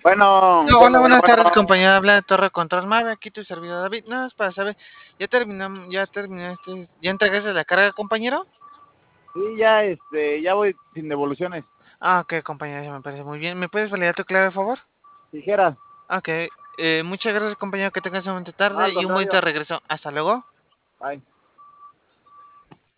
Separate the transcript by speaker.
Speaker 1: Bueno,
Speaker 2: No, hola,
Speaker 1: bueno, bueno,
Speaker 2: buenas tardes,
Speaker 1: bueno.
Speaker 2: compañero. Habla de Torre Control Mave, aquí tu servidor David. No, es para saber, ya entregaste la carga, compañero.
Speaker 1: Sí, ya, ya voy sin devoluciones.
Speaker 2: Ah, ok, compañero, ya me parece muy bien. ¿Me puedes validar tu clave, por favor?
Speaker 1: Tijeras.
Speaker 2: Ok, muchas gracias, compañero, que tengas un momento
Speaker 1: No,
Speaker 2: tarde
Speaker 1: al
Speaker 2: y un bonito
Speaker 1: contrario.
Speaker 2: regreso. Hasta luego.
Speaker 1: Bye.